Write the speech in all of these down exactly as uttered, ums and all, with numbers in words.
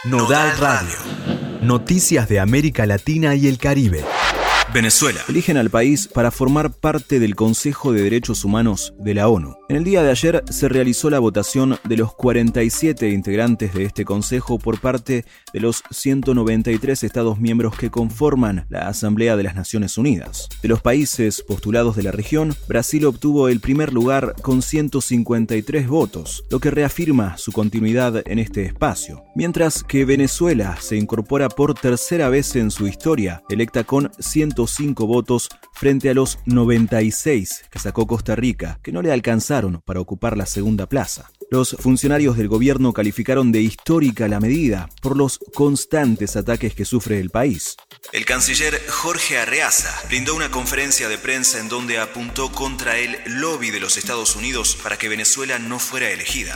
Nodal Radio. Noticias de América Latina y el Caribe. Venezuela. Eligen al país para formar parte del Consejo de Derechos Humanos de la ONU. En el día de ayer se realizó la votación de los cuarenta y siete integrantes de este consejo por parte de los ciento noventa y tres Estados miembros que conforman la Asamblea de las Naciones Unidas. De los países postulados de la región, Brasil obtuvo el primer lugar con ciento cincuenta y tres votos, lo que reafirma su continuidad en este espacio. Mientras que Venezuela se incorpora por tercera vez en su historia, electa con ciento cinco votos frente a los noventa y seis que sacó Costa Rica, que no le alcanzaron para ocupar la segunda plaza. Los funcionarios del gobierno calificaron de histórica la medida por los constantes ataques que sufre el país. El canciller Jorge Arreaza brindó una conferencia de prensa en donde apuntó contra el lobby de los Estados Unidos para que Venezuela no fuera elegida.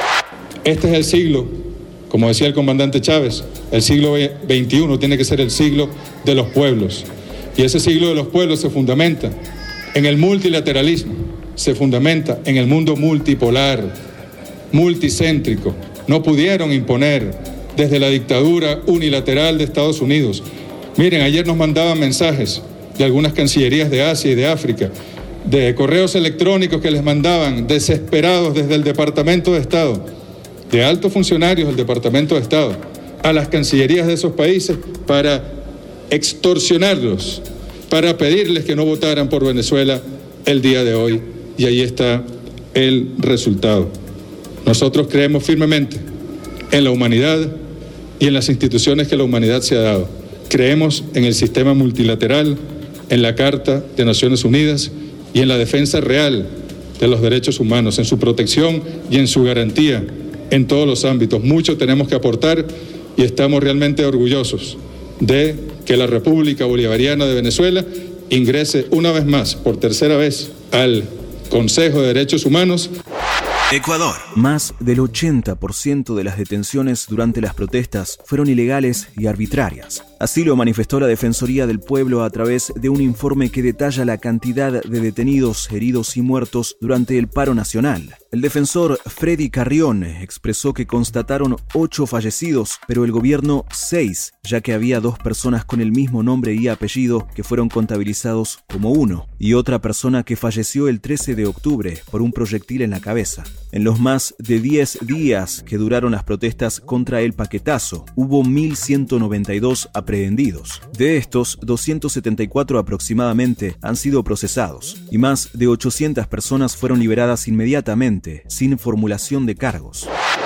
Este es el siglo, como decía el comandante Chávez, el siglo veintiuno tiene que ser el siglo de los pueblos. Y ese siglo de los pueblos se fundamenta en el multilateralismo, se fundamenta en el mundo multipolar, multicéntrico. No pudieron imponer desde la dictadura unilateral de Estados Unidos. Miren, ayer nos mandaban mensajes de algunas cancillerías de Asia y de África, de correos electrónicos que les mandaban desesperados desde el Departamento de Estado, de altos funcionarios del Departamento de Estado, a las cancillerías de esos países para extorsionarlos, para pedirles que no votaran por Venezuela el día de hoy. Y ahí está el resultado. Nosotros creemos firmemente en la humanidad y en las instituciones que la humanidad se ha dado. Creemos en el sistema multilateral, en la Carta de Naciones Unidas y en la defensa real de los derechos humanos, en su protección y en su garantía en todos los ámbitos. Mucho tenemos que aportar y estamos realmente orgullosos de que la República Bolivariana de Venezuela ingrese una vez más, por tercera vez, al Consejo de Derechos Humanos. Ecuador. Más del ochenta por ciento de las detenciones durante las protestas fueron ilegales y arbitrarias. Así lo manifestó la Defensoría del Pueblo a través de un informe que detalla la cantidad de detenidos, heridos y muertos durante el paro nacional. El defensor Freddy Carrión expresó que constataron ocho fallecidos, pero el gobierno seis, ya que había dos personas con el mismo nombre y apellido que fueron contabilizados como uno, y otra persona que falleció el trece de octubre por un proyectil en la cabeza. En los más de diez días que duraron las protestas contra el paquetazo, hubo mil ciento noventa y dos aprehendidos. De estos, doscientos setenta y cuatro aproximadamente han sido procesados, y más de ochocientas personas fueron liberadas inmediatamente, sin formulación de cargos.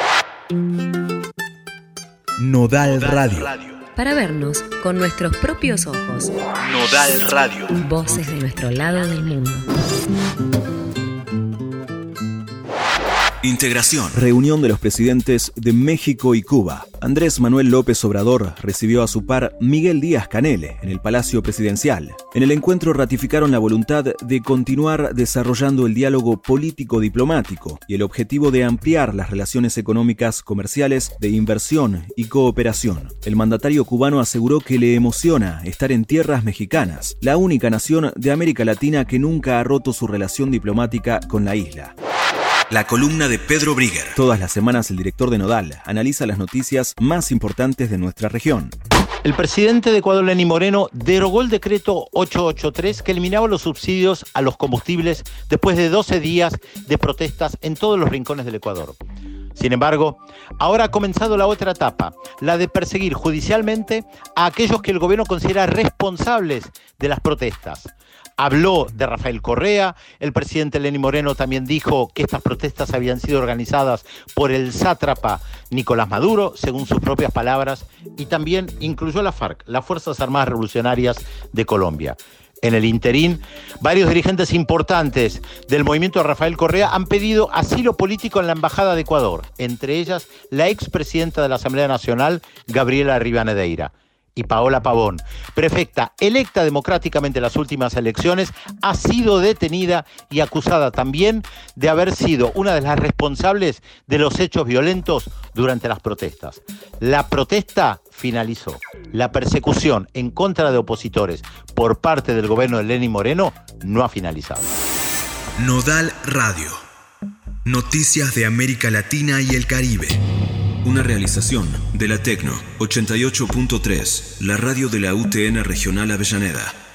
Nodal Radio. Para vernos con nuestros propios ojos. Nodal Radio. Voces de nuestro lado del mundo. Integración. Reunión de los presidentes de México y Cuba. Andrés Manuel López Obrador recibió a su par Miguel Díaz-Canel en el Palacio Presidencial. En el encuentro ratificaron la voluntad de continuar desarrollando el diálogo político-diplomático y el objetivo de ampliar las relaciones económicas, comerciales, de inversión y cooperación. El mandatario cubano aseguró que le emociona estar en tierras mexicanas, la única nación de América Latina que nunca ha roto su relación diplomática con la isla. La columna de Pedro Brigger. Todas las semanas el director de Nodal analiza las noticias más importantes de nuestra región. El presidente de Ecuador, Lenín Moreno, derogó el decreto ochocientos ochenta y tres que eliminaba los subsidios a los combustibles después de doce días de protestas en todos los rincones del Ecuador. Sin embargo, ahora ha comenzado la otra etapa, la de perseguir judicialmente a aquellos que el gobierno considera responsables de las protestas. Habló de Rafael Correa, el presidente Lenín Moreno también dijo que estas protestas habían sido organizadas por el sátrapa Nicolás Maduro, según sus propias palabras, y también incluyó a la FARC, las Fuerzas Armadas Revolucionarias de Colombia. En el interín, varios dirigentes importantes del movimiento de Rafael Correa han pedido asilo político en la Embajada de Ecuador, entre ellas la expresidenta de la Asamblea Nacional, Gabriela Rivadeneira. Y Paola Pavón, prefecta electa democráticamente en las últimas elecciones, ha sido detenida y acusada también de haber sido una de las responsables de los hechos violentos durante las protestas. La protesta finalizó. La persecución en contra de opositores por parte del gobierno de Lenín Moreno no ha finalizado. Nodal Radio. Noticias de América Latina y el Caribe. Una realización de la Tecno ochenta y ocho punto tres, la radio de la U T N Regional Avellaneda.